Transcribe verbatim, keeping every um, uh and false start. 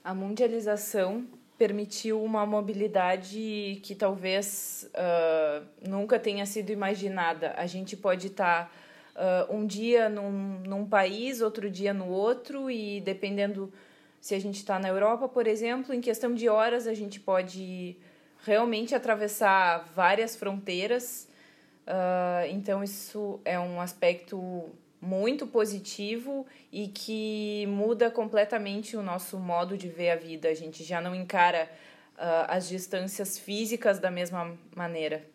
A mundialização permitiu uma mobilidade que talvez uh, nunca tenha sido imaginada. A gente pode estar uh, um dia num, num país, outro dia no outro, e dependendo se a gente está na Europa, por exemplo, em questão de horas a gente pode realmente atravessar várias fronteiras. Uh, então isso é um aspecto muito positivo e que muda completamente o nosso modo de ver a vida. A gente já não encara uh, as distâncias físicas da mesma maneira.